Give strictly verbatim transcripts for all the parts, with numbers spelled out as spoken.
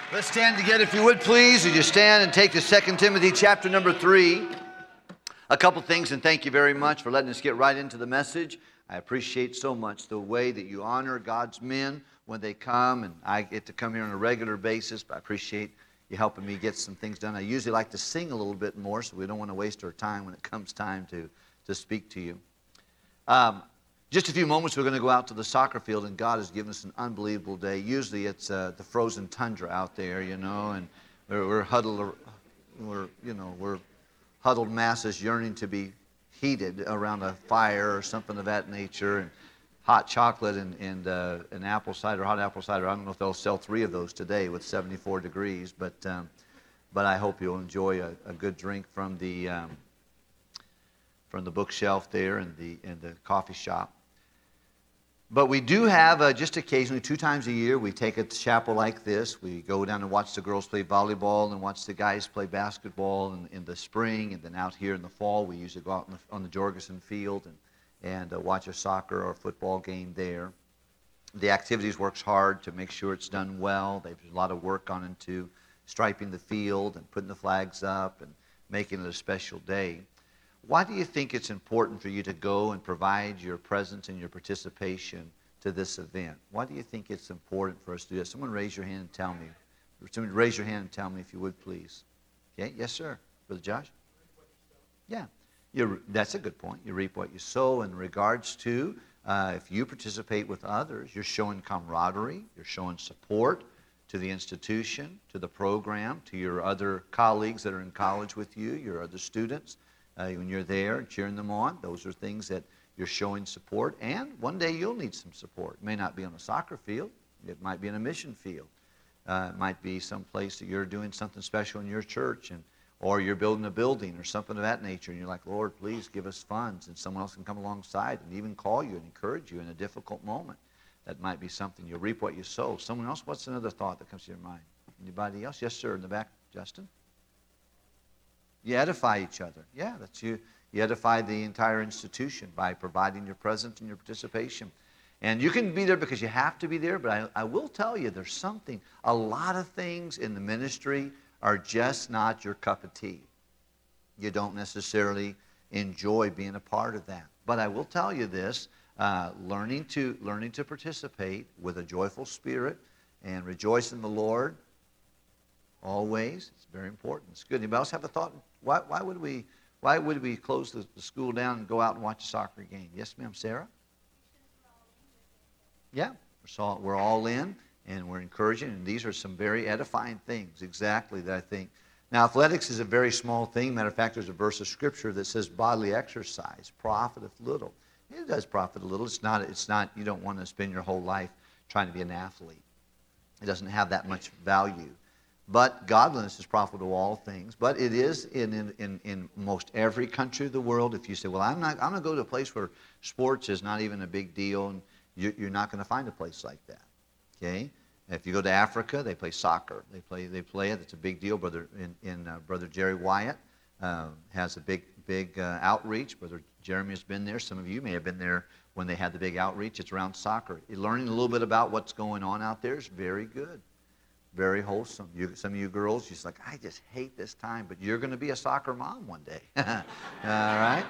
Let's stand together, if you would, please. Would you stand and take the Second Timothy chapter number three? A couple things, and thank you very much for letting us get right into the message. I appreciate so much the way that you honor God's men when they come, and I get to come here on a regular basis, but I appreciate you helping me get some things done. I usually like to sing a little bit more, so we don't want to waste our time when it comes time to, to speak to you. Um, Just a few moments, we're going to go out to the soccer field, and God has given us an unbelievable day. Usually it's uh, the frozen tundra out there, you know, and we're, we're huddled, we're, you know, we're huddled masses yearning to be heated around a fire or something of that nature, and hot chocolate and, and uh, an apple cider, hot apple cider. I don't know if they'll sell three of those today with seventy-four degrees, but um, but I hope you'll enjoy a, a good drink from the um, from the bookshelf there in the in the coffee shop. But we do have, uh, just occasionally, two times a year, we take a chapel like this. We go down and watch the girls play volleyball and watch the guys play basketball in, in the spring. And then out here in the fall, we usually go out on the, on the Jorgensen field and, and uh, watch a soccer or football game there. The activities works hard to make sure it's done well. There's a lot of work gone into striping the field and putting the flags up and making it a special day. Why do you think it's important for you to go and provide your presence and your participation to this event? Why do you think it's important for us to do that? Someone raise your hand and tell me. Someone raise your hand and tell me if you would, please. Okay? Yes, sir. Brother Josh? Yeah. You're, that's a good point. You reap what you sow in regards to uh, if you participate with others, you're showing camaraderie, you're showing support to the institution, to the program, to your other colleagues that are in college with you, your other students. Uh, when you're there cheering them on, those are things that you're showing support. And one day you'll need some support. It may not be on a soccer field. It might be in a mission field. Uh, it might be someplace that you're doing something special in your church, and or you're building a building or something of that nature, and you're like, Lord, please give us funds. And someone else can come alongside and even call you and encourage you in a difficult moment. That might be something. You'll reap what you sow. Someone else, what's another thought that comes to your mind? Anybody else? Yes, sir, in the back, Justin? You edify each other. Yeah, that's you. You edify the entire institution by providing your presence and your participation. And you can be there because you have to be there, but I, I will tell you there's something, a lot of things in the ministry are just not your cup of tea. You don't necessarily enjoy being a part of that. But I will tell you this, uh, learning to learning to participate with a joyful spirit and rejoice in the Lord always, it's very important. It's good. Anybody else have a thought? Why, why would we why would we close the, the school down and go out and watch a soccer game? Yes, ma'am, Sarah? Yeah, we're all, we're all in, and we're encouraging, and these are some very edifying things, exactly, that I think. Now, athletics is a very small thing. Matter of fact, there's a verse of Scripture that says bodily exercise profiteth little. It does profit a little. It's not, it's not, you don't want to spend your whole life trying to be an athlete. It doesn't have that much value. But godliness is profitable to all things. But it is in, in, in most every country of the world. If you say, well, I'm not, I'm going to go to a place where sports is not even a big deal, and you, you're not going to find a place like that. Okay? If you go to Africa, they play soccer. They play, they play it. It's a big deal. Brother, in, in uh, Brother Jerry Wyatt uh, has a big, big uh, outreach. Brother Jeremy has been there. Some of you may have been there when they had the big outreach. It's around soccer. Learning a little bit about what's going on out there is very good. Very wholesome. You, some of you girls, you're just like, I just hate this time, but you're going to be a soccer mom one day. All right?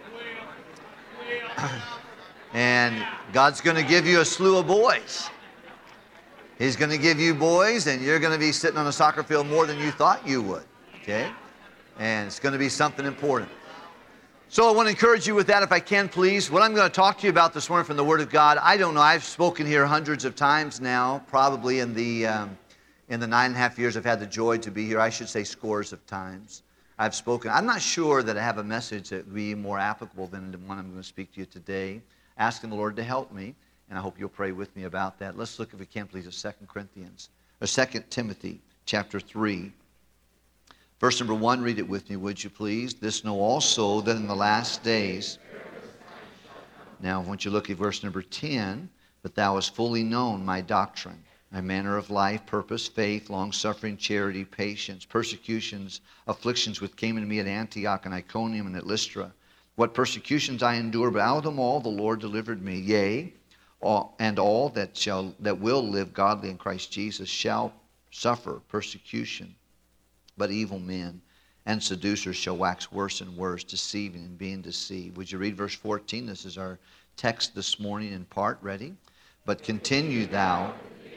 And God's going to give you a slew of boys. He's going to give you boys, and you're going to be sitting on a soccer field more than you thought you would. Okay? And it's going to be something important. So I want to encourage you with that, if I can, please. What I'm going to talk to you about this morning from the Word of God, I don't know. I've spoken here hundreds of times now, probably in the... Um, In the nine and a half years I've had the joy to be here, I should say scores of times, I've spoken. I'm not sure that I have a message that would be more applicable than the one I'm going to speak to you today. Asking the Lord to help me, and I hope you'll pray with me about that. Let's look, if we can, please, at Second Corinthians, or Second Timothy chapter three. Verse number one, read it with me, would you please? This know also that in the last days... Now, I want you to look at verse number ten. But thou hast fully known my doctrine, my manner of life, purpose, faith, long-suffering, charity, patience, persecutions, afflictions which came into me at Antioch and Iconium and at Lystra. What persecutions I endured, but out of them all the Lord delivered me. Yea, all, and all that shall that will live godly in Christ Jesus shall suffer persecution. But evil men and seducers shall wax worse and worse, deceiving and being deceived. Would you read verse fourteen? This is our text this morning in part. Ready? But continue thou.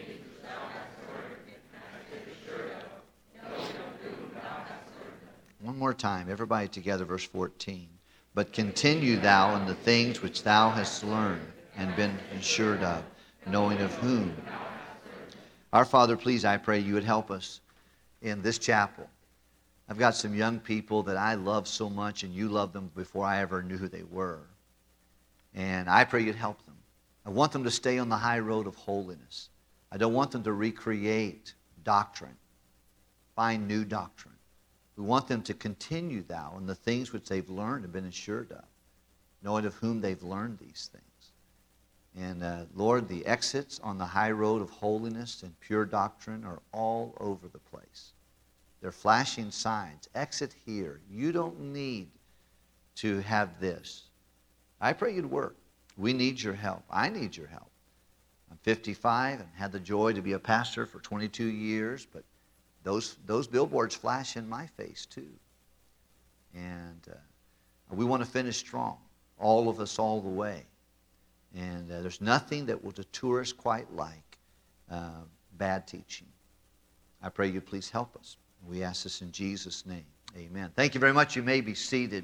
One more time, everybody together, verse fourteen. But continue thou in the things which thou hast learned and been assured of, knowing of whom. Our Father, please, I pray you would help us in this chapel. I've got some young people that I love so much, and you love them before I ever knew who they were. And I pray you'd help them. I want them to stay on the high road of holiness. I don't want them to recreate doctrine, find new doctrine. We want them to continue thou in the things which they've learned and been assured of, knowing of whom they've learned these things. And uh, Lord, the exits on the high road of holiness and pure doctrine are all over the place. They're flashing signs. Exit here. You don't need to have this. I pray you'd work. We need your help. I need your help. I'm fifty-five and had the joy to be a pastor for twenty-two years, but those, those billboards flash in my face too. And uh, we want to finish strong, all of us all the way. And uh, there's nothing that will deter us quite like uh, bad teaching. I pray you please help us. We ask this in Jesus' name. Amen. Thank you very much. You may be seated.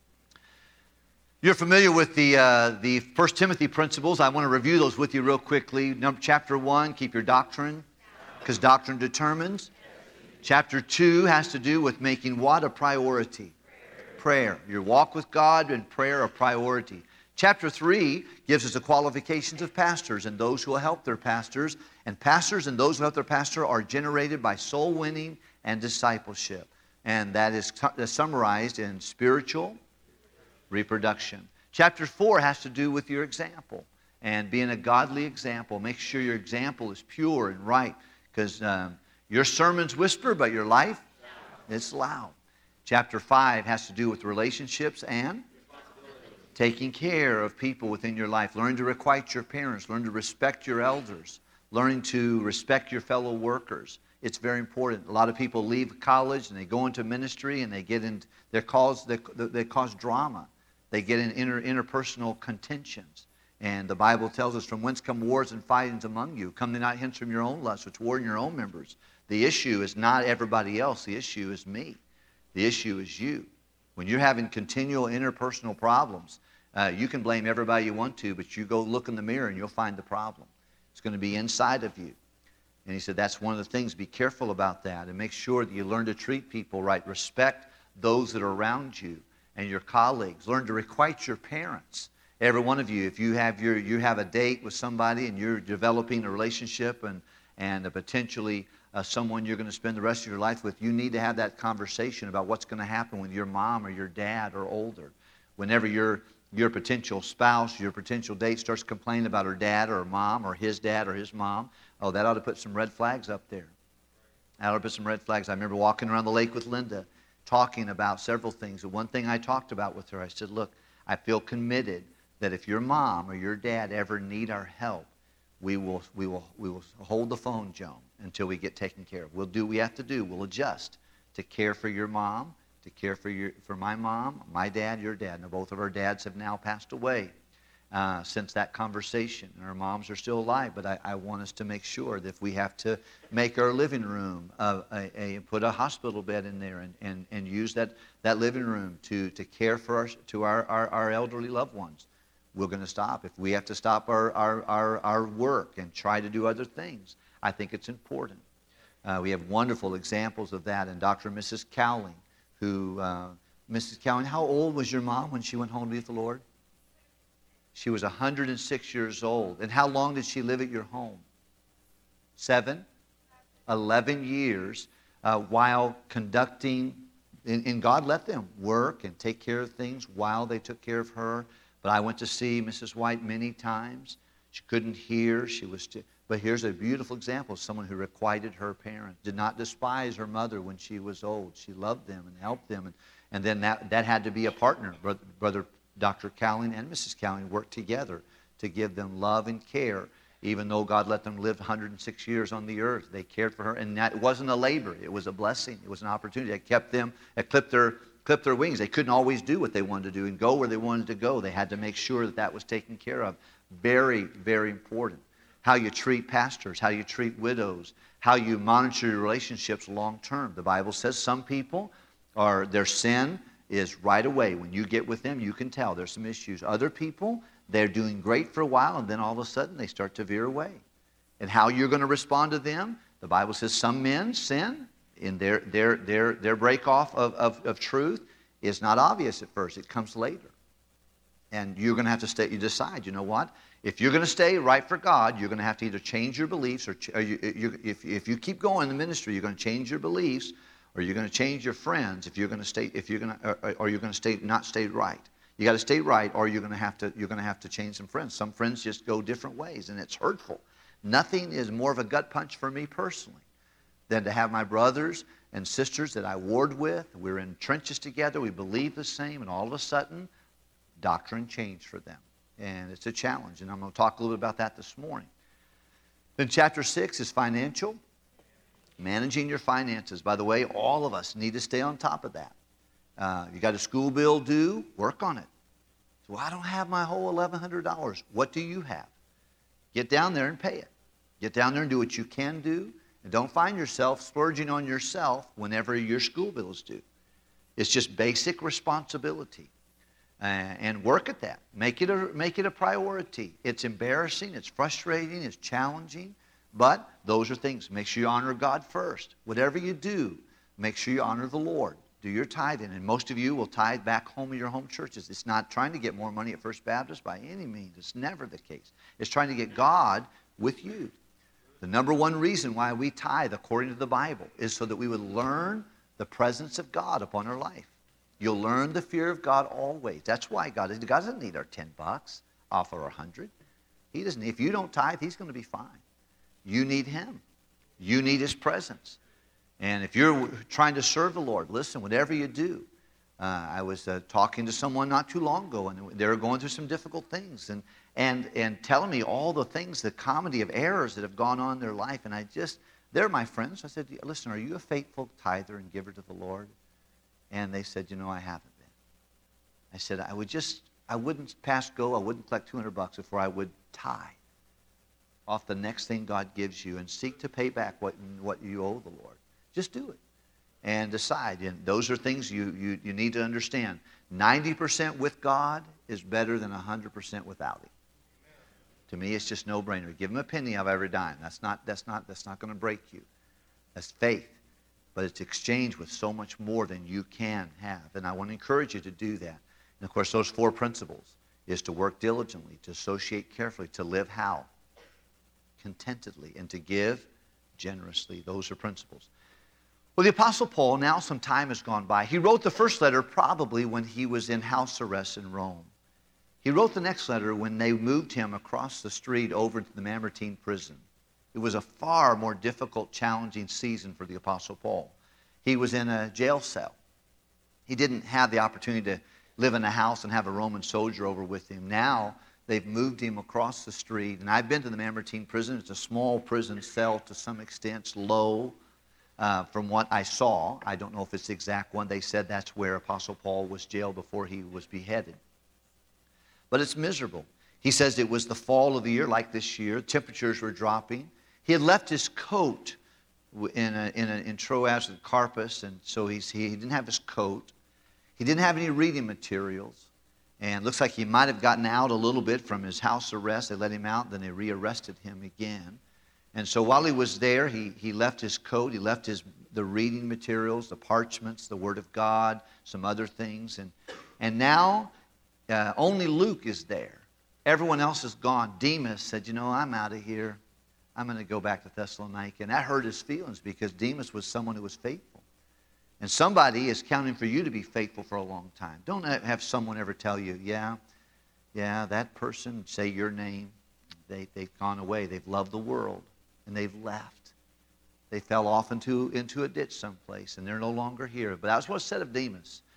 You're familiar with the uh, the First Timothy principles. I want to review those with you real quickly. Number, chapter one, keep your doctrine, because doctrine determines. Chapter two has to do with making what a priority? Prayer. Your walk with God and prayer a priority. Chapter three gives us the qualifications of pastors and those who will help their pastors. And pastors and those who help their pastor are generated by soul winning and discipleship. And that is summarized in spiritual reproduction. Chapter four has to do with your example and being a godly example. Make sure your example is pure and right, because um, your sermons whisper, but your life, it's loud. Chapter five has to do with relationships and taking care of people within your life. Learn to requite your parents. Learn to respect your elders. Learning to respect your fellow workers. It's very important. A lot of people leave college and they go into ministry and they get in, they cause, they, they cause drama. They get in inter, interpersonal contentions. And the Bible tells us, from whence come wars and fightings among you? Come they not hence from your own lusts, which war in your own members. The issue is not everybody else. The issue is me. The issue is you. When you're having continual interpersonal problems, uh, you can blame everybody you want to, but you go look in the mirror and you'll find the problem. It's going to be inside of you. And he said that's one of the things. Be careful about that and make sure that you learn to treat people right. Respect those that are around you and your colleagues. Learn to requite your parents. Every one of you, if you have your you have a date with somebody and you're developing a relationship and, and a potentially uh, someone you're going to spend the rest of your life with, you need to have that conversation about what's going to happen with your mom or your dad or older. Whenever your your potential spouse, your potential date starts complaining about her dad or her mom or his dad or his mom, oh, that ought to put some red flags up there. That ought to put some red flags. I remember walking around the lake with Linda, talking about several things. And one thing I talked about with her, I said, look, I feel committed that if your mom or your dad ever need our help, we will we will we will hold the phone, Joan, until we get taken care of. We'll do what we have to do. We'll adjust to care for your mom, to care for your for my mom, my dad, your dad. Now, both of our dads have now passed away uh, since that conversation. And our moms are still alive, but I, I want us to make sure that if we have to make our living room, uh, a, a, put a hospital bed in there and, and, and use that, that living room to, to care for our, to our, our, our elderly loved ones, we're going to stop. If we have to stop our, our, our, our work and try to do other things, I think it's important. Uh, we have wonderful examples of that in Doctor and Missus Cowling, who, uh, Missus Cowling, how old was your mom when she went home to be with the Lord? She was one hundred six years old. And how long did she live at your home? Seven? Eleven years uh, while conducting, and, and God let them work and take care of things while they took care of her. But I went to see Missus White many times. She couldn't hear. She was, st- but here's a beautiful example of someone who requited her parents, did not despise her mother when she was old. She loved them and helped them. And, and then that, that had to be a partner. Brother, brother Doctor Cowling and Missus Cowling worked together to give them love and care. Even though God let them live one hundred six years on the earth, they cared for her. And that wasn't a labor. It was a blessing. It was an opportunity that kept them, that clipped their, clipped their wings. They couldn't always do what they wanted to do and go where they wanted to go. They had to make sure that that was taken care of. Very, very important. How you treat pastors, how you treat widows, how you monitor your relationships long term. The Bible says some people are, their sin is right away. When you get with them, you can tell there's some issues. Other people, they're doing great for a while, and then all of a sudden they start to veer away. And how you're going to respond to them, the Bible says some men sin in their their their their break off of, of, of truth is not obvious at first. It comes later. And you're going to have to stay, you decide, you know what? If you're going to stay right for God, you're going to have to either change your beliefs, or, ch- or you, you, if, if you keep going in the ministry, you're going to change your beliefs, or you're going to change your friends if you're going to stay, if you're going to, or, or you're going to stay, not stay right. You got to stay right, or you're going to have to, you're going to have to change some friends. Some friends just go different ways, and it's hurtful. Nothing is more of a gut punch for me personally than to have my brothers and sisters that I warred with. We're in trenches together. We believe the same, and all of a sudden, doctrine changed for them. And it's a challenge, and I'm going to talk a little bit about that this morning. Then chapter six is financial, managing your finances. By the way, all of us need to stay on top of that. Uh, you got a school bill due, work on it. So, well, I don't have my whole eleven hundred dollars. What do you have? Get down there and pay it. Get down there and do what you can do, and don't find yourself splurging on yourself whenever your school bill is due. It's just basic responsibility. Uh, and work at that. Make it, a, make it a priority. It's embarrassing, it's frustrating, it's challenging, but those are things. Make sure you honor God first. Whatever you do, make sure you honor the Lord. Do your tithing, and most of you will tithe back home in your home churches. It's not trying to get more money at First Baptist by any means. It's never the case. It's trying to get God with you. The number one reason why we tithe, according to the Bible, is so that we would learn the presence of God upon our life. You'll learn the fear of God always. That's why God, God doesn't need our ten bucks off our one hundred. He doesn't. If you don't tithe, He's going to be fine. You need Him. You need His presence. And if you're trying to serve the Lord, listen, whatever you do. Uh, I was uh, talking to someone not too long ago, and they were going through some difficult things, and, and, and telling me all the things, the comedy of errors that have gone on in their life. And I just, they're my friends. I said, listen, are you a faithful tither and giver to the Lord? And they said, you know, I haven't been. I said, I would just, I wouldn't pass go, I wouldn't collect two hundred bucks before I would tithe off the next thing God gives you and seek to pay back what, what you owe the Lord. Just do it and decide. And those are things you, you, you need to understand. ninety percent with God is better than one hundred percent without Him. To me, it's just no-brainer. Give Him a penny of every dime. That's not, that's not, that's not going to break you. That's faith. But it's exchanged with so much more than you can have. And I want to encourage you to do that. And of course, those four principles is to work diligently, to associate carefully, to live how? Contentedly, and to give generously. Those are principles. Well, the Apostle Paul, now some time has gone by. He wrote the first letter probably when he was in house arrest in Rome. He wrote the next letter when they moved him across the street over to the Mamertine prison. It was a far more difficult, challenging season for the Apostle Paul. He was in a jail cell. He didn't have the opportunity to live in a house and have a Roman soldier over with him. Now they've moved him across the street. And I've been to the Mamertine prison. It's a small prison cell to some extent. It's low uh, from what I saw. I don't know if it's the exact one. They said that's where Apostle Paul was jailed before he was beheaded. But it's miserable. He says it was the fall of the year, like this year. Temperatures were dropping. He had left his coat in, a, in, a, in Troas and Carpus, and so he's, he, he didn't have his coat. He didn't have any reading materials, and it looks like he might have gotten out a little bit from his house arrest. They let him out, then they rearrested him again. And so while he was there, he, he left his coat, he left his, the reading materials, the parchments, the Word of God, some other things. And, and now uh, only Luke is there. Everyone else is gone. Demas said, you know, I'm out of here. I'm going to go back to Thessalonica. And that hurt his feelings because Demas was someone who was faithful. And somebody is counting for you to be faithful for a long time. Don't have someone ever tell you, yeah, yeah, that person, say your name, they, they've gone away. They've loved the world, and they've left. They fell off into, into a ditch someplace, and they're no longer here. But that's what's said of Demas.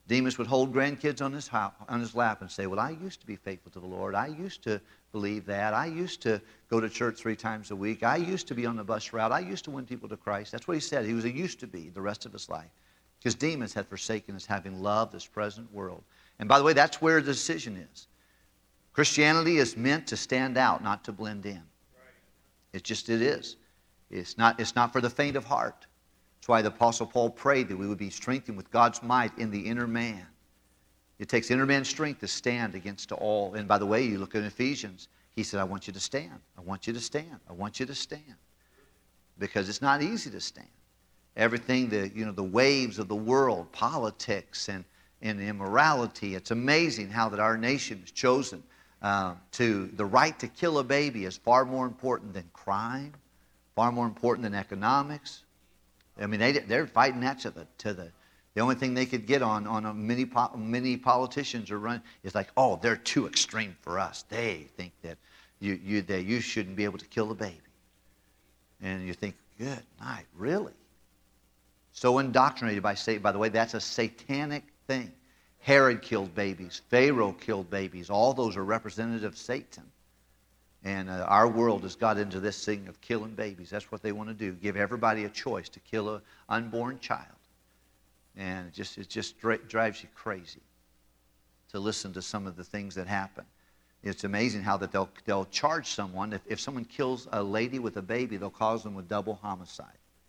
Demas would hold grandkids on his, house, on his lap and say, well, I used to be faithful to the Lord. I used to believe that. I used to go to church three times a week. I used to be on the bus route. I used to win people to Christ. That's what he said. He was a used to be the rest of his life. Because Demas had forsaken us, having loved this present world. And by the way, that's where the decision is. Christianity is meant to stand out, not to blend in. It just, it is. It's not, it's not for the faint of heart. That's why the Apostle Paul prayed that we would be strengthened with God's might in the inner man. It takes inner man strength to stand against all. And by the way, you look at Ephesians, he said, I want you to stand. I want you to stand. I want you to stand. Because it's not easy to stand. Everything, the, you know, the waves of the world, politics and, and immorality. It's amazing how that our nation has chosen uh, to, the right to kill a baby is far more important than crime, far more important than economics. I mean, they, they're fighting that to the, to the, the only thing they could get on, on a many, many politicians are running is like, oh, they're too extreme for us. They think that you, you, that you shouldn't be able to kill a baby. And you think, good night, really? So indoctrinated by Satan. By the way, that's a satanic thing. Herod killed babies. Pharaoh killed babies. All those are representative of Satan. And uh, our world has got into this thing of killing babies. That's what they want to do. Give everybody a choice to kill an unborn child. And it just, it just dri- drives you crazy to listen to some of the things that happen. It's amazing how that they'll, they'll charge someone. If, if someone kills a lady with a baby, they'll cause them with double homicide.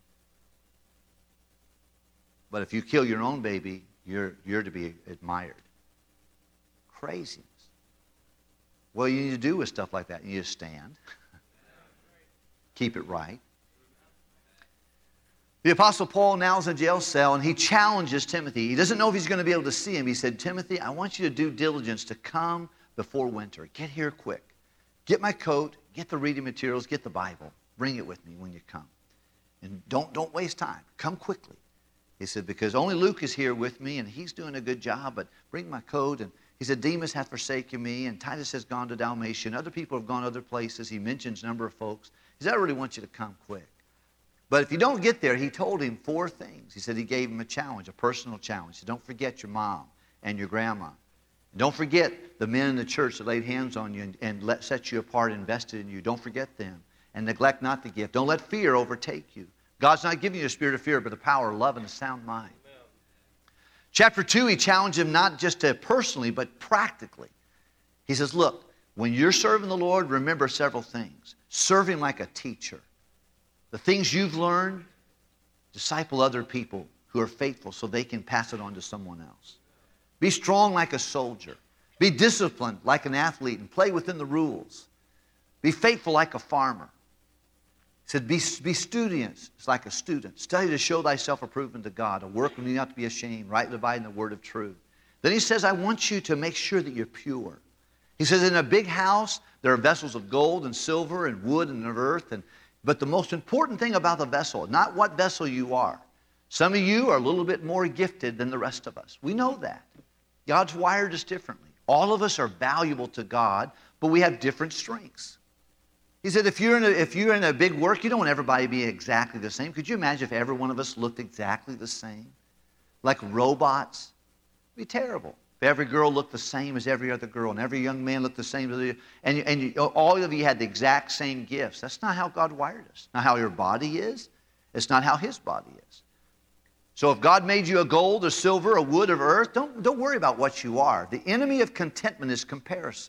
But if you kill your own baby, you're, you're to be admired. Craziness. What you need to do with stuff like that, you need to stand. Keep it right. The Apostle Paul now is in a jail cell, and he challenges Timothy. He doesn't know if he's going to be able to see him. He said, Timothy, I want you to do diligence to come before winter. Get here quick. Get my coat, get the reading materials, get the Bible. Bring it with me when you come. And don't, don't waste time. Come quickly. He said, because only Luke is here with me, and he's doing a good job, but bring my coat. And he said, Demas hath forsaken me, and Titus has gone to Dalmatia, and other people have gone other places. He mentions a number of folks. He said, I really want you to come quick. But if you don't get there, he told him four things. He said he gave him a challenge, a personal challenge. He said, don't forget your mom and your grandma. And don't forget the men in the church that laid hands on you and, and let, set you apart, invested in you. Don't forget them. And neglect not the gift. Don't let fear overtake you. God's not giving you a spirit of fear, but the power of love and a sound mind. Amen. Chapter two, he challenged him not just to personally, but practically. He says, look, when you're serving the Lord, remember several things. Serve him like a teacher. The things you've learned, disciple other people who are faithful so they can pass it on to someone else. Be strong like a soldier. Be disciplined like an athlete and play within the rules. Be faithful like a farmer. He said, be, be studious like a student. Study to show thyself approved unto God, a workman need not to be ashamed, rightly dividing the word of truth. Then he says, I want you to make sure that you're pure. He says, in a big house, there are vessels of gold and silver and wood and of earth. And, but the most important thing about the vessel, not what vessel you are. Some of you are a little bit more gifted than the rest of us. We know that. God's wired us differently. All of us are valuable to God, but we have different strengths. He said, if you're, in a, if you're in a big work, you don't want everybody to be exactly the same. Could you imagine if every one of us looked exactly the same? Like robots? It'd be terrible. If every girl looked the same as every other girl, and every young man looked the same as the other, and, you, and you, all of you had the exact same gifts. That's not how God wired us. Not how your body is. It's not how his body is. So if God made you a gold, a silver, a wood, or earth, don't, don't worry about what you are. The enemy of contentment is comparison.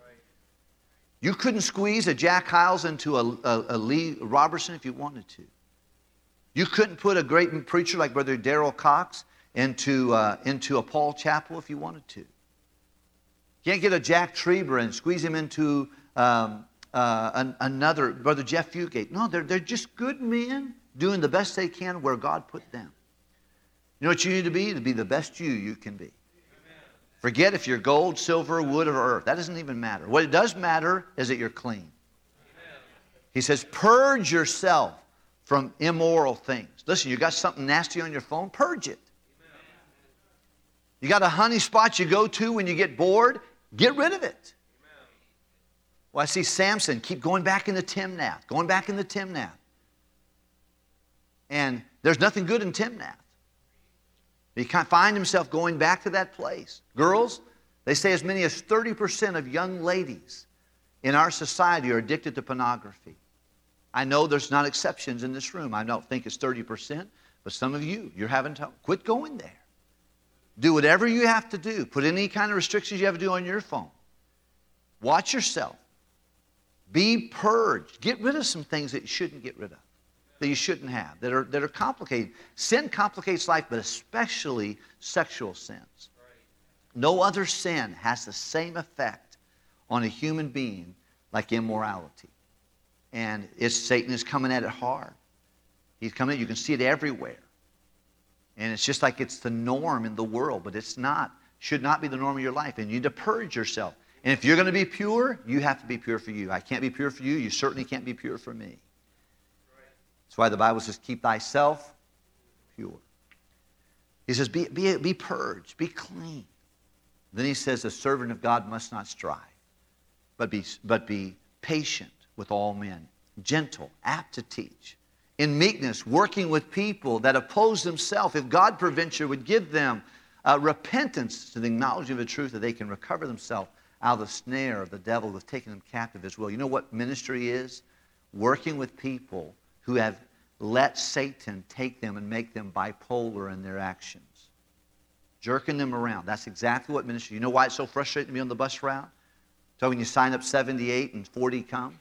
You couldn't squeeze a Jack Hyles into a, a, a Lee Robertson if you wanted to. You couldn't put a great preacher like Brother Darrell Cox into, uh, into a Paul Chappell if you wanted to. You can't get a Jack Trieber and squeeze him into um, uh, an, another, Brother Jeff Fugate. No, they're, they're just good men doing the best they can where God put them. You know what you need to be? To be the best you you can be. Forget if you're gold, silver, wood, or earth. That doesn't even matter. What it does matter is that you're clean. He says, purge yourself from immoral things. Listen, you got something nasty on your phone, purge it. You got a honey spot you go to when you get bored, get rid of it. Well, I see Samson keep going back in the Timnath, going back in the Timnath. And there's nothing good in Timnath. He can't find himself going back to that place. Girls, they say as many as thirty percent of young ladies in our society are addicted to pornography. I know there's not exceptions in this room. I don't think it's thirty percent, but some of you, you're having to quit going there. Do whatever you have to do. Put any kind of restrictions you have to do on your phone. Watch yourself. Be purged. Get rid of some things that you shouldn't get rid of, that you shouldn't have, that are, that are complicated. Sin complicates life, but especially sexual sins. No other sin has the same effect on a human being like immorality. And it's, Satan is coming at it hard. He's coming at it. You can see it everywhere. And it's just like it's the norm in the world, but it's not. Should not be the norm of your life. And you need to purge yourself. And if you're going to be pure, you have to be pure for you. I can't be pure for you. You certainly can't be pure for me. That's why the Bible says, keep thyself pure. He says, be, be, be purged, be clean. Then he says, the servant of God must not strive, but be, but be patient with all men, gentle, apt to teach, in meekness, working with people that oppose themselves. If God peradventure would give them uh, repentance to the knowledge of the truth, that they can recover themselves out of the snare of the devil who has taken them captive as well. You know what ministry is? Working with people who have let Satan take them and make them bipolar in their actions. Jerking them around. That's exactly what ministry. You know why it's so frustrating to be on the bus route? So when you sign up seventy-eight and forty come.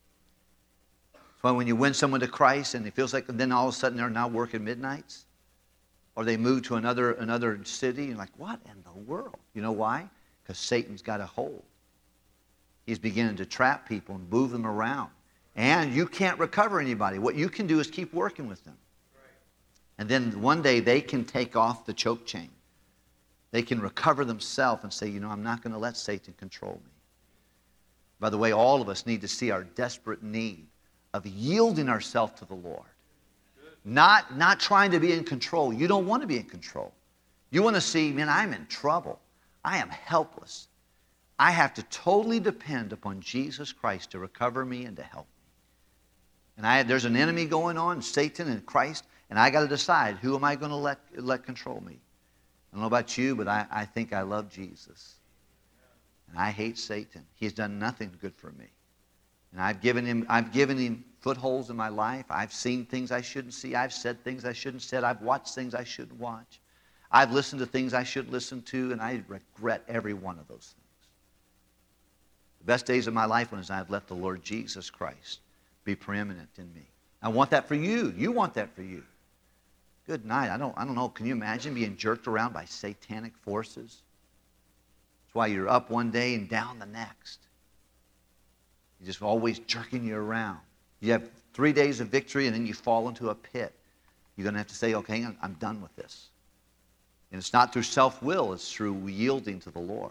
So when you win someone to Christ and it feels like then all of a sudden they're now working midnights. Or they move to another, another city and you're like, what in the world? You know why? Because Satan's got a hold. He's beginning to trap people and move them around. And you can't recover anybody. What you can do is keep working with them. And then one day they can take off the choke chain. They can recover themselves and say, you know, I'm not going to let Satan control me. By the way, all of us need to see our desperate need of yielding ourselves to the Lord. Not, not trying to be in control. You don't want to be in control. You want to see, man, I'm in trouble. I am helpless. I have to totally depend upon Jesus Christ to recover me and to help me. And I, there's an enemy going on, Satan and Christ, and I got to decide, who am I going to let, let control me? I don't know about you, but I, I think I love Jesus. And I hate Satan. He's done nothing good for me. And I've given him, I've given him footholds in my life. I've seen things I shouldn't see. I've said things I shouldn't say. I've watched things I shouldn't watch. I've listened to things I should listen to, and I regret every one of those things. The best days of my life was I've let the Lord Jesus Christ be preeminent in me. I want that for you. You want that for you. Good night. I don't, I don't know. Can you imagine being jerked around by satanic forces? That's why you're up one day and down the next. He's just always jerking you around. You have three days of victory and then you fall into a pit. You're going to have to say, okay, I'm, I'm done with this. And it's not through self-will, it's through yielding to the Lord.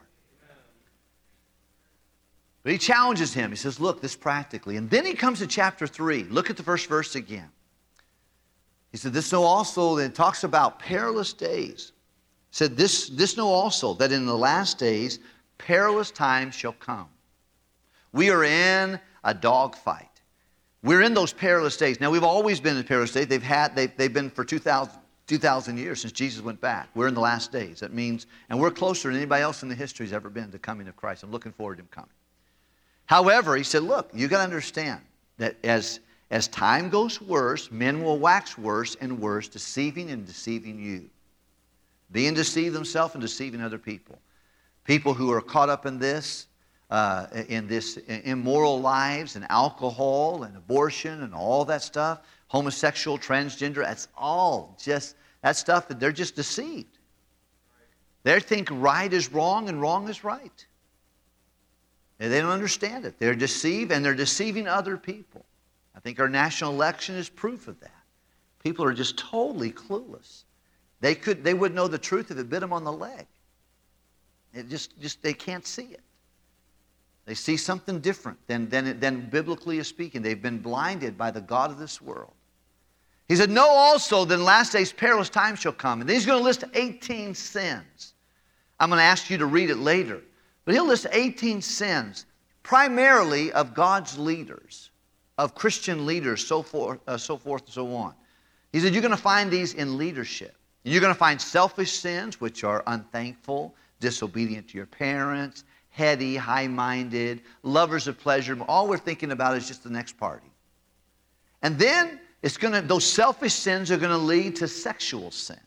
But he challenges him. He says, look, this practically. And then he comes to chapter three. Look at the first verse again. He said, this know also, that it talks about perilous days. He said, this, this know also, that in the last days, perilous times shall come. We are in a dogfight. We're in those perilous days. Now, we've always been in perilous days. They've had, they've, they've been for two thousand years since Jesus went back. We're in the last days. That means, and we're closer than anybody else in the history has ever been to coming of Christ. I'm looking forward to him coming. However, he said, look, you got to understand that as, as time goes worse, men will wax worse and worse, deceiving and deceiving you. Being deceived themselves and deceiving other people. People who are caught up in this, uh, in this immoral lives and alcohol and abortion and all that stuff, homosexual, transgender, that's all just, that stuff that they're just deceived. They think right is wrong and wrong is right. And they don't understand it. They're deceived and they're deceiving other people. I think our national election is proof of that. People are just totally clueless. They could, they would know the truth if it bit them on the leg. It just, just they can't see it. They see something different than, than, than biblically speaking. They've been blinded by the God of this world. He said, know also that in last days perilous times shall come. And then he's going to list eighteen sins. I'm going to ask you to read it later. But he'll list eighteen sins, primarily of God's leaders, of Christian leaders, so forth, uh, so forth and so on. He said, you're going to find these in leadership. You're going to find selfish sins, which are unthankful, disobedient to your parents, heady, high-minded, lovers of pleasure. All we're thinking about is just the next party. And then it's going to, those selfish sins are going to lead to sexual sins,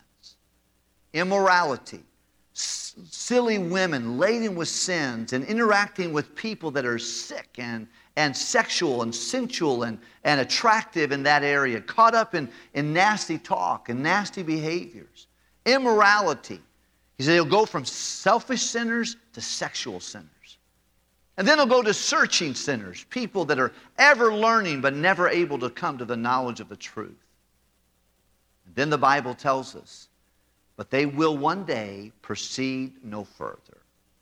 immorality, s- silly women laden with sins and interacting with people that are sick and, and sexual and sensual and, and attractive in that area, caught up in, in nasty talk and nasty behaviors. Immorality. He said he'll go from selfish sinners to sexual sinners. And then he'll go to searching sinners, people that are ever learning but never able to come to the knowledge of the truth. And then the Bible tells us, but they will one day proceed no further.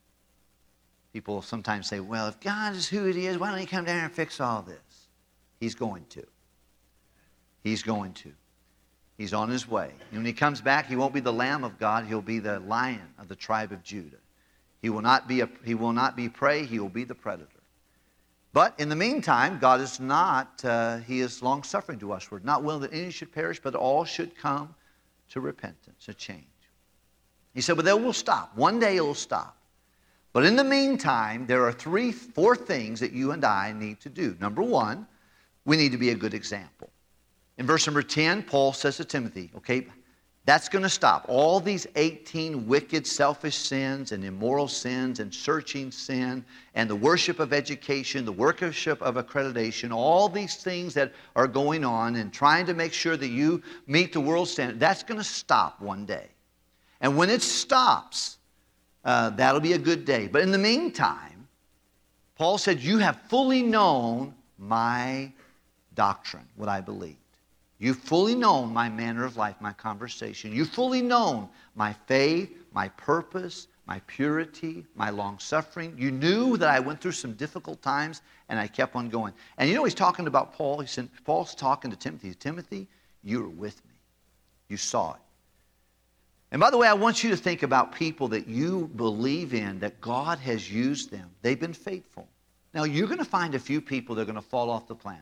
People sometimes say, well, if God is who He is, why don't He come down and fix all this? He's going to. He's going to. He's on His way. And when He comes back, He won't be the Lamb of God. He'll be the Lion of the tribe of Judah. He will not be a, He will not be prey. He will be the predator. But in the meantime, God is not, uh, He is long-suffering to us. We're not willing that any should perish, but all should come to repentance, a change. He said, but they will stop. One day it will stop. But in the meantime, there are three, four things that you and I need to do. Number one, we need to be a good example. In verse number ten, Paul says to Timothy, okay, that's going to stop. All these eighteen wicked, selfish sins and immoral sins and searching sin and the worship of education, the worship of accreditation, all these things that are going on and trying to make sure that you meet the world standard, that's going to stop one day. And when it stops, uh, that'll be a good day. But in the meantime, Paul said, you have fully known my doctrine, what I believed. You've fully known my manner of life, my conversation. You've fully known my faith, my purpose, my purity, my long-suffering. You knew that I went through some difficult times, and I kept on going. And you know, he's talking about Paul. He said, Paul's talking to Timothy. Timothy, you were with me. You saw it. And by the way, I want you to think about people that you believe in, that God has used them. They've been faithful. Now, you're going to find a few people that are going to fall off the planet.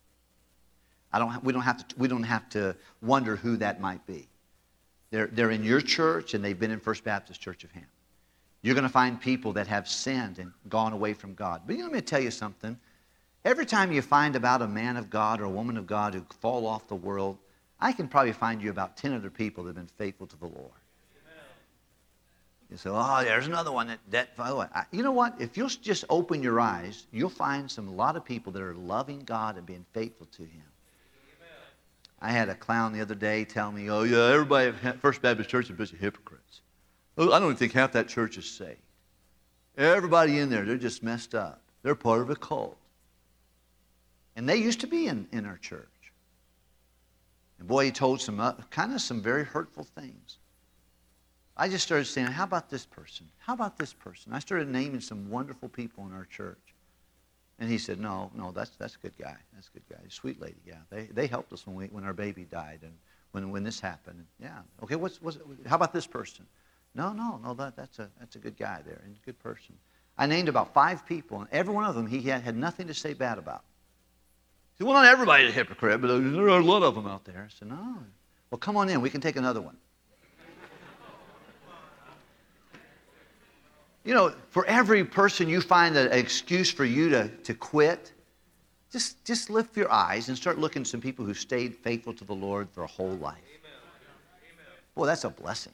I don't, we, don't have to, we don't have to wonder who that might be. They're, they're in your church, and they've been in First Baptist Church of Ham. You're going to find people that have sinned and gone away from God. But you know, let me tell you something. Every time you find about a man of God or a woman of God who fall off the world, I can probably find you about ten other people that have been faithful to the Lord. You say, oh, there's another one that, that oh, I, you know what? If you'll just open your eyes, you'll find some a lot of people that are loving God and being faithful to Him. I had a clown the other day tell me, oh, yeah, everybody at First Baptist Church is a bunch of hypocrites. Oh, I don't even think half that church is saved. Everybody in there, they're just messed up. They're part of a cult. And they used to be in, in our church. And boy, he told some uh, kind of some very hurtful things. I just started saying, how about this person? How about this person? I started naming some wonderful people in our church. And he said, no, no, that's that's a good guy. That's a good guy. Sweet lady, yeah. They they helped us when we when our baby died and when when this happened. Yeah. Okay, what's what's how about this person? No, no, no, that that's a that's a good guy there and a good person. I named about five people, and every one of them he had, had nothing to say bad about. He said, well, not everybody's a hypocrite, but there are a lot of them out there. I said, no. Well, come on in. We can take another one. You know, for every person you find an excuse for you to, to quit, just, just lift your eyes and start looking at some people who stayed faithful to the Lord their whole life. Boy, that's a blessing.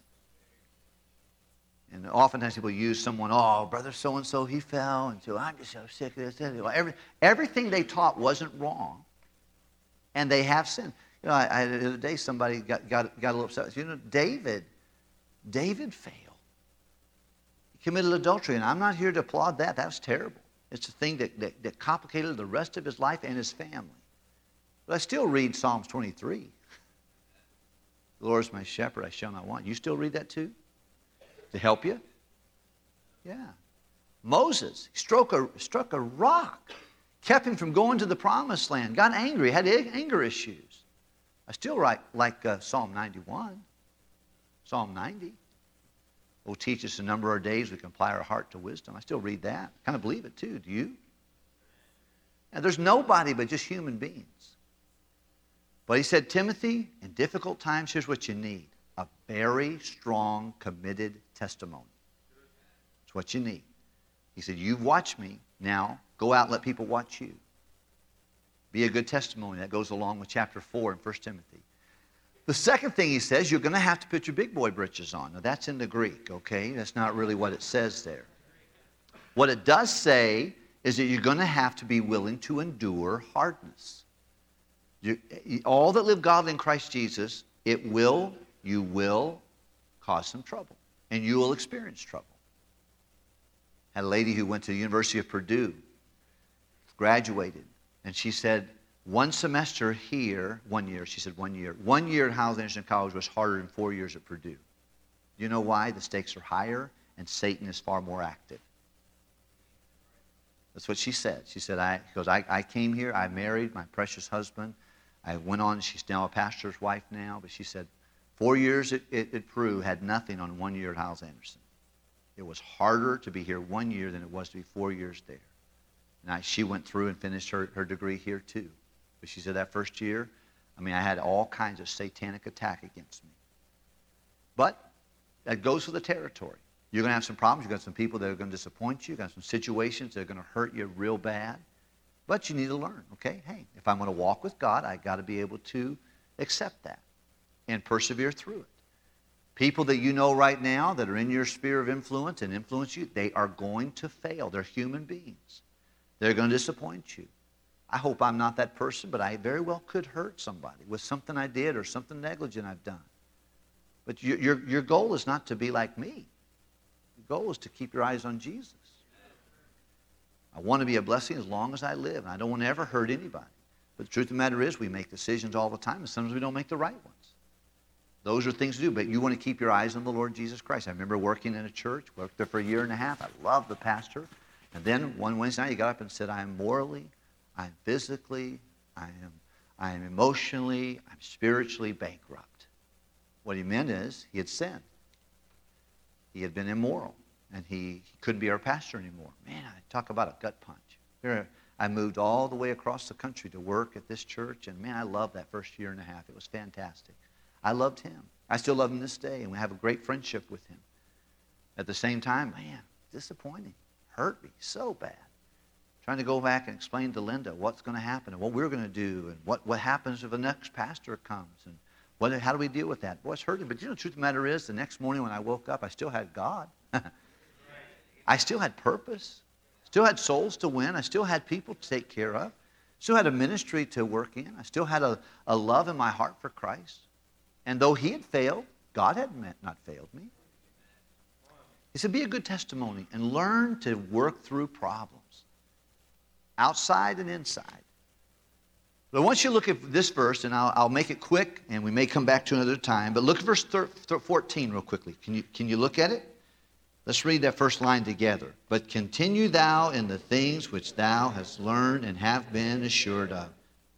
And oftentimes people use someone, oh, brother so-and-so, he fell, and so I'm just so sick of this. Well, every, everything they taught wasn't wrong, and they have sinned. You know, I, I, the other day somebody got, got, got a little upset. You know, David, David failed. Committed adultery, and I'm not here to applaud that. That was terrible. It's a thing that, that, that complicated the rest of his life and his family. But I still read Psalms twenty-three. The Lord is my shepherd, I shall not want. You still read that too? To help you? Yeah. Moses struck a, struck a rock, kept him from going to the promised land, got angry, had anger issues. I still write like uh, Psalm ninety-one, Psalm ninety. Will teach us a number of our days we can apply our heart to wisdom. I still read that. I kind of believe it too. Do you? And there's nobody but just human beings. But he said, Timothy, in difficult times, here's what you need. a very strong, committed testimony. It's what you need. He said, you've watched me. Now, go out and let people watch you. Be a good testimony. That goes along with chapter four in First Timothy. The second thing he says, you're going to have to put your big boy britches on. Now, that's in the Greek, okay? That's not really what it says there. What it does say is that you're going to have to be willing to endure hardness. You, all that live godly in Christ Jesus, it will, you will cause some trouble. And you will experience trouble. I had a lady who went to the University of Purdue, graduated, and she said, one semester here, one year, she said one year, one year at Hyles Anderson College was harder than four years at Purdue. You know why? The stakes are higher and Satan is far more active. That's what she said. She said, I, because I, I came here, I married my precious husband. I went on, she's now a pastor's wife now, but she said, four years at, at, at Peru had nothing on one year at Hyles Anderson. It was harder to be here one year than it was to be four years there. And I, she went through and finished her, her degree here too. But she said that first year, I mean, I had all kinds of satanic attack against me. But that goes with the territory. You're going to have some problems. You've got some people that are going to disappoint you. You've got some situations that are going to hurt you real bad. But you need to learn, okay? Hey, if I'm going to walk with God, I've got to be able to accept that and persevere through it. People that you know right now that are in your sphere of influence and influence you, they are going to fail. They're human beings. They're going to disappoint you. I hope I'm not that person, but I very well could hurt somebody with something I did or something negligent I've done. But your, your, your goal is not to be like me. Your goal is to keep your eyes on Jesus. I want to be a blessing as long as I live, and I don't want to ever hurt anybody. But the truth of the matter is we make decisions all the time, and sometimes we don't make the right ones. Those are things to do, but you want to keep your eyes on the Lord Jesus Christ. I remember working in a church, worked there for a year and a half. I loved the pastor. And then one Wednesday night he got up and said, I am morally, I am physically, I am, I am emotionally, I'm spiritually bankrupt. What he meant is he had sinned. He had been immoral, and he, he couldn't be our pastor anymore. Man, I talk about a gut punch. Here, I moved all the way across the country to work at this church, and man, I loved that first year and a half. It was fantastic. I loved him. I still love him this day, and we have a great friendship with him. At the same time, man, disappointing. Hurt me so bad. Trying to go back and explain to Linda what's going to happen and what we're going to do and what, what happens if the next pastor comes and what, how do we deal with that. Boy, it's hurting. But you know, the truth of the matter is, the next morning when I woke up, I still had God. I still had purpose. Still had souls to win. I still had people to take care of. Still had a ministry to work in. I still had a, a love in my heart for Christ. And though he had failed, God had not failed me. He said, be a good testimony and learn to work through problems, outside and inside. But once you look at this verse, and I'll, I'll make it quick, and we may come back to another time, but look at verse fourteen real quickly. Can you, can you look at it? Let's read that first line together. But continue thou in the things which thou hast learned and have been assured of.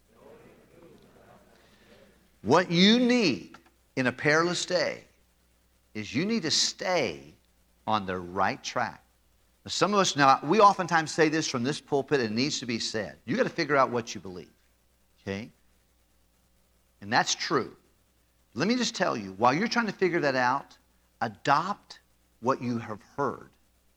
What you need in a perilous day is you need to stay on the right track. Now, some of us, now, we oftentimes say this from this pulpit, and it needs to be said. You've got to figure out what you believe, okay? And that's true. Let me just tell you, while you're trying to figure that out, adopt what you have heard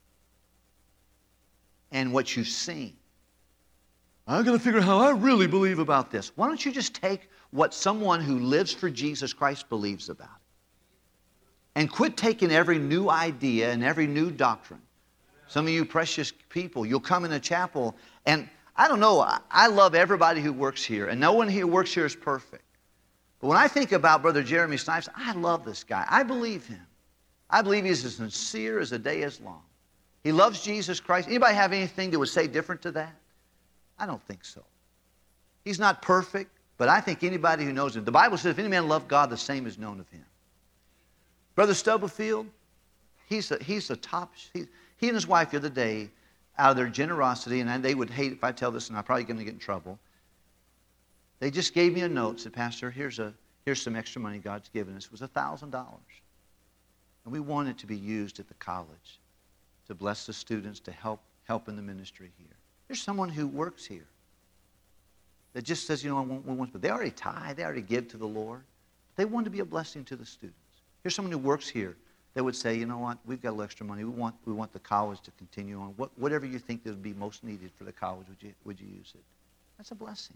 and what you've seen. I've got to figure out how I really believe about this. Why don't you just take what someone who lives for Jesus Christ believes about it? And quit taking every new idea and every new doctrine. Some of you precious people, you'll come in a chapel, and I don't know, I, I love everybody who works here, and no one who works here is perfect. But when I think about Brother Jeremy Snipes, I love this guy. I believe him. I believe he's as sincere as the day is long. He loves Jesus Christ. Anybody have anything that would say different to that? I don't think so. He's not perfect, but I think anybody who knows him. The Bible says, if any man love God, the same is known of him. Brother Stubblefield, he's a, he's a top, he, he and his wife the other day, out of their generosity, and they would hate if I tell this, and I'm probably going to get in trouble. They just gave me a note, said, Pastor, here's, a, here's some extra money God's given us. It was one thousand dollars. And we want it to be used at the college to bless the students, to help, help in the ministry here. There's someone who works here that just says, you know, I want, we want, but they already tithe, they already give to the Lord. They want to be a blessing to the students. Here's someone who works here that would say, you know what, we've got a little extra money. We want, we want the college to continue on. What, whatever you think that would be most needed for the college, would you, would you use it? That's a blessing.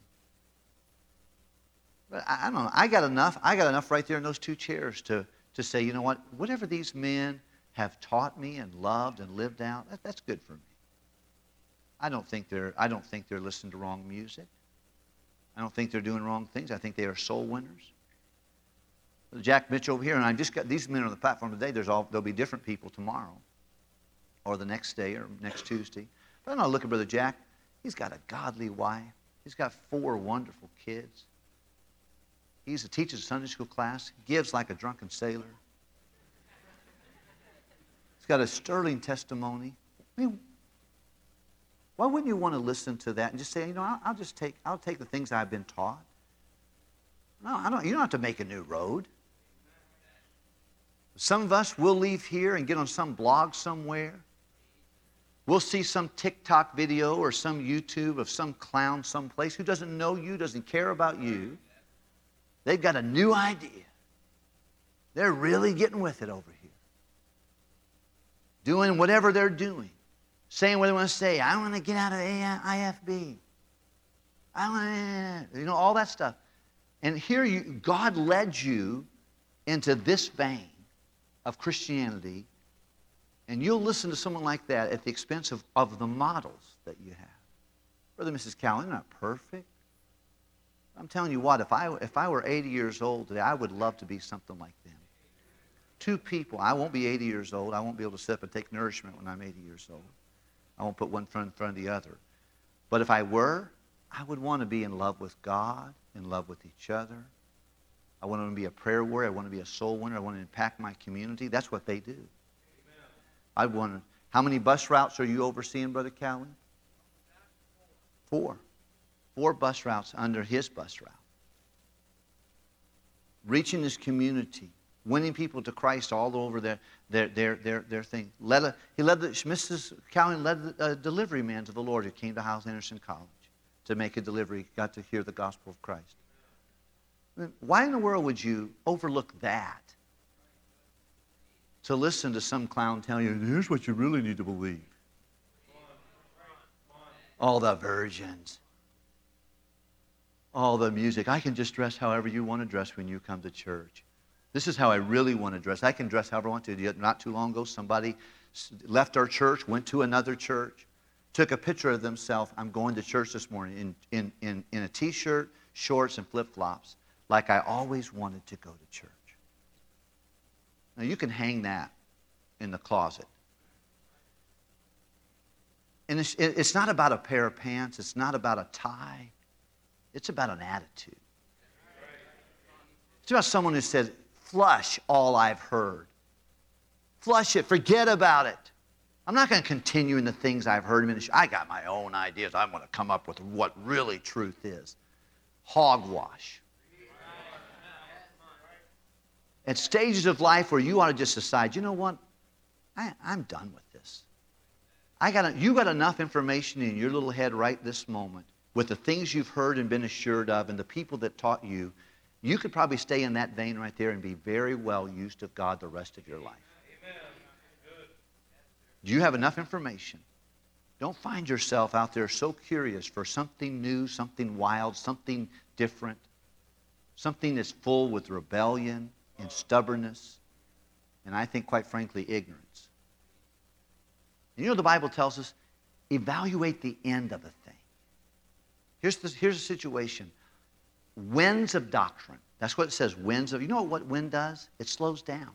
But I, I don't know. I got enough. I got enough right there in those two chairs to, to say, you know what, whatever these men have taught me and loved and lived out, that, that's good for me. I don't think they're, I don't think they're listening to wrong music. I don't think they're doing wrong things. I think they are soul winners. Jack Mitchell over here, and I just got these men on the platform today. There's all there'll be different people tomorrow, or the next day, or next Tuesday. But then I look at Brother Jack. He's got a godly wife. He's got four wonderful kids. He's a teaches a Sunday school class. Gives like a drunken sailor. He's got a sterling testimony. I mean, why wouldn't you want to listen to that and just say, you know, I'll, I'll just take I'll take the things I've been taught. No, I don't. You don't have to make a new road. Some of us will leave here and get on some blog somewhere. We'll see some TikTok video or some YouTube of some clown someplace who doesn't know you, doesn't care about you. They've got a new idea. They're really getting with it over here. Doing whatever they're doing. Saying what they want to say. I want to get out of I F B. I want to, you know, all that stuff. And here you, God led you into this vein of Christianity, and you'll listen to someone like that at the expense of, of the models that you have. Brother and Missus Cowan, they're not perfect. I'm telling you what, if I, if I were eighty years old today, I would love to be something like them. Two people. I won't be eighty years old. I won't be able to sit up and take nourishment when I'm eighty years old. I won't put one foot in front of the other. But if I were, I would want to be in love with God, in love with each other. I want to be a prayer warrior. I want to be a soul winner. I want to impact my community. That's what they do. Amen. I want to. How many bus routes are you overseeing, Brother Cowan? Four. Four bus routes under his bus route. Reaching this community, winning people to Christ all over their their their their, their thing. Led a, he led the, Missus Cowan led a delivery man to the Lord who came to Hyles Anderson College to make a delivery. Got to hear the gospel of Christ. Why in the world would you overlook that to listen to some clown tell you, here's what you really need to believe? All the virgins. All the music. I can just dress however you want to dress when you come to church. This is how I really want to dress. I can dress however I want to. Not too long ago, somebody left our church, went to another church, took a picture of themselves. I'm going to church this morning in, in, in, in a T-shirt, shorts, and flip-flops, like I always wanted to go to church. Now, you can hang that in the closet. And it's, it's not about a pair of pants. It's not about a tie. It's about an attitude. It's about someone who says, flush all I've heard. Flush it. Forget about it. I'm not going to continue in the things I've heard. I got my own ideas. I want to come up with what really truth is. Hogwash. At stages of life where you ought to just decide, you know what? I, I'm done with this. I got you got enough information in your little head right this moment with the things you've heard and been assured of and the people that taught you. You could probably stay in that vein right there and be very well used of God the rest of your life. Do you have enough information? Don't find yourself out there so curious for something new, something wild, something different, something that's full with rebellion and stubbornness, and I think, quite frankly, ignorance. And you know, the Bible tells us, evaluate the end of a thing. Here's the, here's the situation. Winds of doctrine. That's what it says, winds of... You know what wind does? It slows down.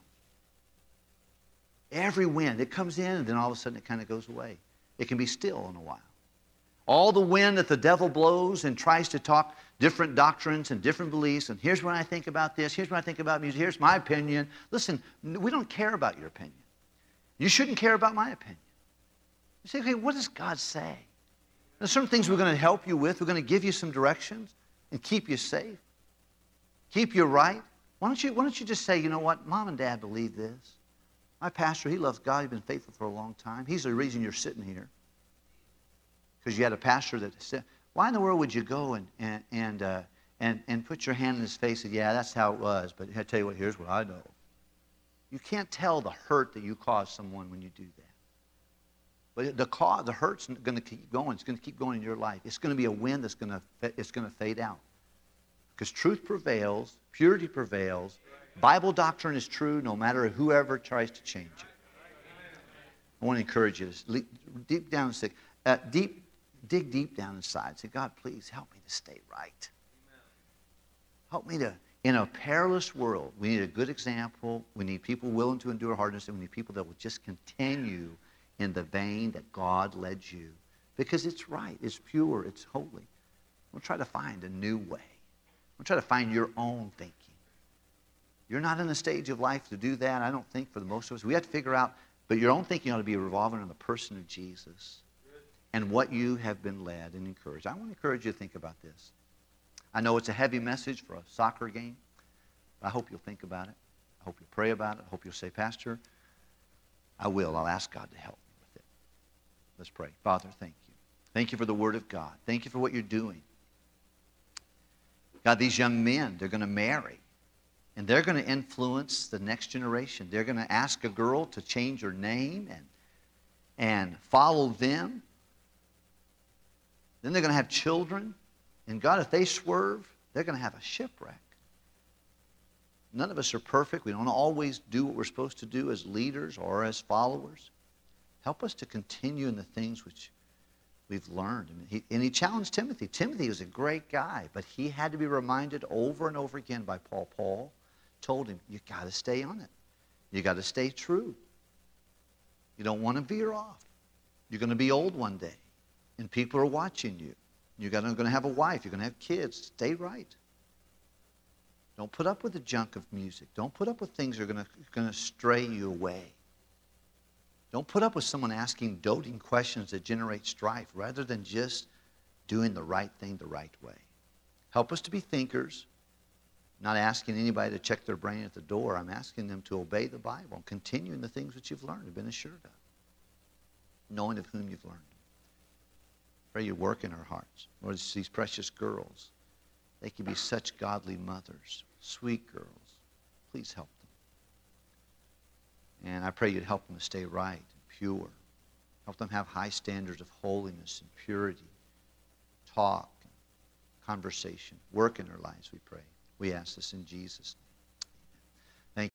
Every wind, it comes in and then all of a sudden it kind of goes away. It can be still in a while. All the wind that the devil blows and tries to talk different doctrines and different beliefs, and here's what I think about this, here's what I think about music, here's my opinion. Listen, we don't care about your opinion. You shouldn't care about my opinion. You say, okay, what does God say? There's certain things we're going to help you with. We're going to give you some directions and keep you safe, keep you right. Why don't you, why don't you just say, you know what, Mom and Dad believe this. My pastor, he loves God. He's been faithful for a long time. He's the reason you're sitting here. Because you had a pastor that said, why in the world would you go and and and, uh, and and put your hand in his face and, yeah, that's how it was. But I tell you what, here's what I know. You can't tell the hurt that you cause someone when you do that. But the cause, the hurt's going to keep going. It's going to keep going in your life. It's going to be a wind that's going to, it's going to fade out. Because truth prevails, purity prevails, Bible doctrine is true no matter whoever tries to change it. I want to encourage you to deep down, uh, deep, dig deep down inside. Say, God, please help me to stay right. Help me to, in a perilous world, we need a good example. We need people willing to endure hardness, and we need people that will just continue in the vein that God led you. Because it's right, it's pure, it's holy. We'll try to find a new way. We'll try to find your own thinking. You're not in a stage of life to do that, I don't think, for the most of us. We have to figure out, but your own thinking ought to be revolving around the person of Jesus and what you have been led and encouraged. I want to encourage you to think about this. I know it's a heavy message for a soccer game, but I hope you'll think about it. I hope you'll pray about it. I hope you'll say, Pastor, I will. I'll ask God to help me with it. Let's pray. Father, thank you. Thank you for the Word of God. Thank you for what you're doing. God, these young men, they're going to marry. And they're going to influence the next generation. They're going to ask a girl to change her name and, and follow them. Then they're going to have children. And God, if they swerve, they're going to have a shipwreck. None of us are perfect. We don't always do what we're supposed to do as leaders or as followers. Help us to continue in the things which we've learned. And he, and he challenged Timothy. Timothy was a great guy, but he had to be reminded over and over again by Paul. Paul told him, you got to stay on it. You got to stay true. You don't want to veer off. You're going to be old one day, and people are watching you. You're going to have a wife. You're going to have kids. Stay right. Don't put up with the junk of music. Don't put up with things that are going to, going to stray you away. Don't put up with someone asking doting questions that generate strife rather than just doing the right thing the right way. Help us to be thinkers, not asking anybody to check their brain at the door. I'm asking them to obey the Bible and continue in the things that you've learned and been assured of, knowing of whom you've learned. Pray you work in our hearts. Lord, it's these precious girls. They can be such godly mothers, sweet girls. Please help them. And I pray you'd help them to stay right and pure. Help them have high standards of holiness and purity, talk, and conversation. Work in their lives, we pray. We ask this in Jesus' name.